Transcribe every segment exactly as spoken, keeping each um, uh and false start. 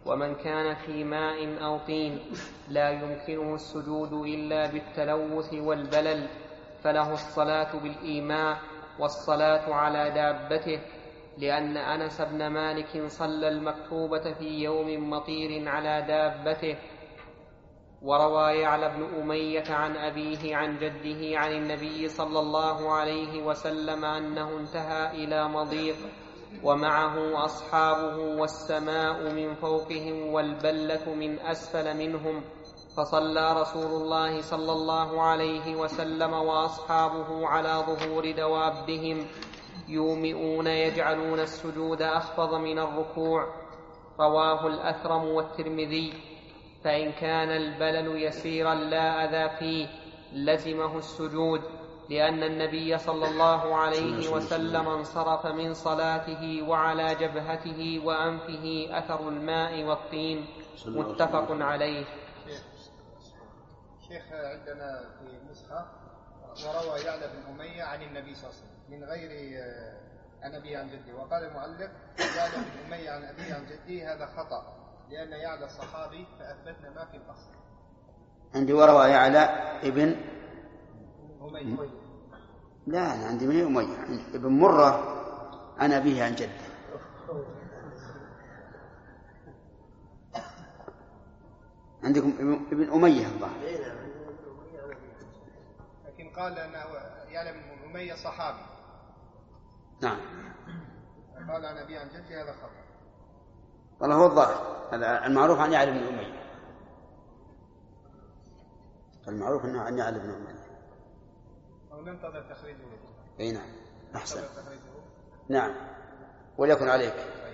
ومن كان في ماء أو طين لا يمكنه السجود إلا بالتلوث والبلل فله الصلاة بالإيماء والصلاة على دابته، لأن أنس بن مالك صلى المكتوبة في يوم مطير على دابته. وروى يعلى بن أمية عن أبيه عن جده عن النبي صلى الله عليه وسلم أنه انتهى إلى مضيق ومعه أصحابه والسماء من فوقهم والبلة من أسفل منهم، فصلى رسول الله صلى الله عليه وسلم وأصحابه على ظهور دوابهم يومئون يجعلون السجود أخفض من الركوع. رواه الأثرم والترمذي. فإن كان البلل يسيرا لا أذى فيه لزمه السجود، لأن النبي صلى الله عليه وسلم انصرف من صلاته وعلى جبهته وأنفه أثر الماء والطين. متفق عليه. شيخ عندنا في نسخة وروى يعلى بن أمية عن النبي صلى الله عليه وسلم من غير عن أبيه عن جده، وقال المعلق يعلى بن أمية عن أبيه عن جده هذا خطأ لأن يعلى الصحابي فأثبتنا ما في الأصل. عندي وروى يعلى ابن أمية. لا أنا عندي من أمية ابن مرة عن أبيه عن جده. عندكم ابن أمية الظاهر. لكن قال أنه يعلى بن أمية صحابي. نعم. قال عن أبيه عن جده هذا خطأ. والله هو الظاهر المعروف عن يعلى بن أمية. المعروف أنه عن يعلى بن أمية. أو ننتظر تخريجه. أي نعم أحسن. تخريجه. نعم وليكن عليك.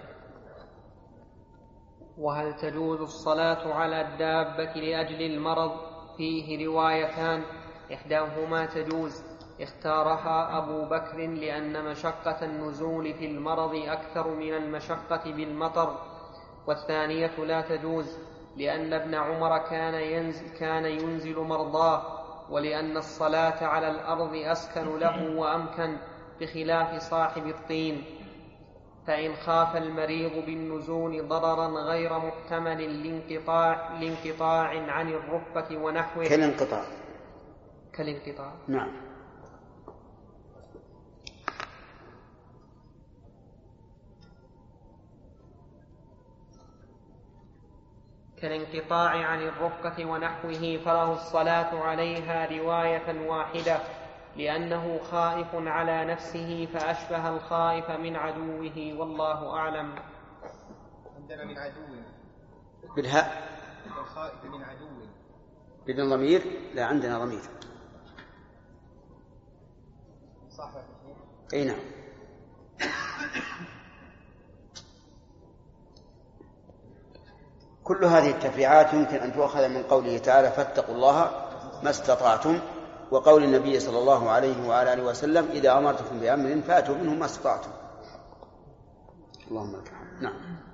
وهل تجوز الصلاة على الدابة لأجل المرض؟ فيه روايتان، إحداهما تجوز اختارها أبو بكر لأن مشقة النزول في المرض أكثر من المشقة بالمطر، والثانية لا تجوز لأن ابن عمر كان ينزل, كان ينزل مرضاه، ولأن الصلاة على الأرض أسكن له وأمكن بخلاف صاحب الطين. فإن خاف المريض بالنزول ضررا غير محتمل لانقطاع, لانقطاع عن الركبة ونحوه كالانقطاع كالانقطاع نعم. كالانقطاع عن الركبة ونحوه فله الصلاة عليها رواية واحدة، لأنه خائف على نفسه فأشبه الخائف من عدوه، والله أعلم. عندنا من عدوه بالهاء الخائف من عدوه بدون ضمير. لا عندنا ضمير. صح. أي نعم. كل هذه التفريعات يمكن أن تؤخذ من قوله تعالى فاتقوا الله ما استطعتم، وقول النبي صلى الله عليه وعلى آله وسلم إذا أمرتكم بأمر فأتوا منه ما استطعتم. اللهم لك الحمد. نعم.